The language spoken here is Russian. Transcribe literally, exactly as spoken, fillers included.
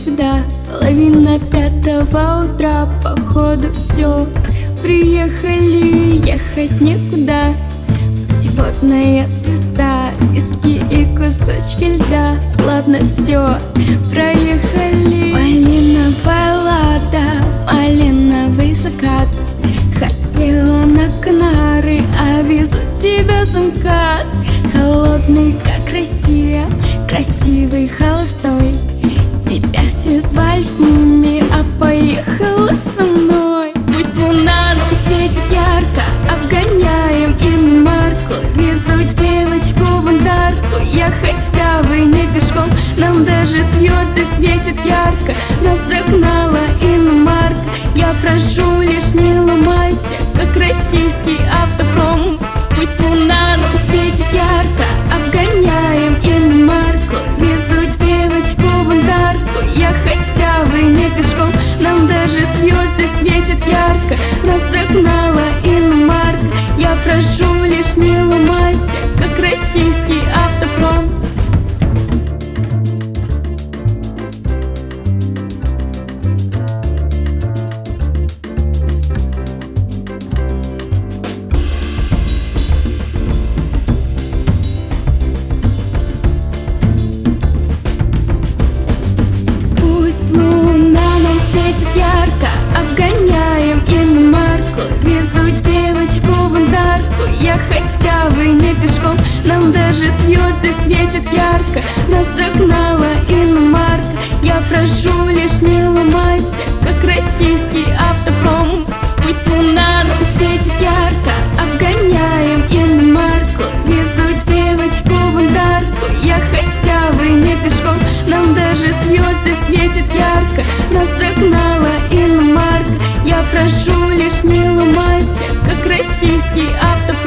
некуда. Половина пятого утра, походу все. Приехали, ехать некуда. Путеводная звезда, виски и кусочки льда. Ладно, все, проехали. Малиновая лада, малиновый закат. Хотела на Канары, а везу тебя за МКАД. Холодный, как Россия, красивый, холостой. Тебя все звали с ними, а поехала со мной. Пусть луна нам светит ярко, обгоняем иномарку. Везу девочку в Андарку, я хотя бы не пешком. Нам даже звезды светят ярко, нас догнала иномарка. Я прошу, лишь не ломайся, как российский автопром. Пусть луна нам светит ярко, обгоняем иномарку. Везу девочку в Андарку, я хотя бы не пешком. Нам даже звезды светят ярко, нас догнала иномарка. Я прошу, лишь не ломайся, как российский автопром. Пусть луна нам светит ярко, обгоняем иномарку. Везу девочку в Андарку, я хотя бы не пешком. Нам даже звезды светят ярко, нас догнала иномарка. Я прошу, лишь не ломайся, как российский автопром. Пусть луна нам светит ярко, обгоняем иномарку. Везу девочку в Андарку, я хотя бы не пешком. Нам даже звезды светят ярко, нас догнала иномарка. Я прошу, лишь не ломайся, как российский автопром.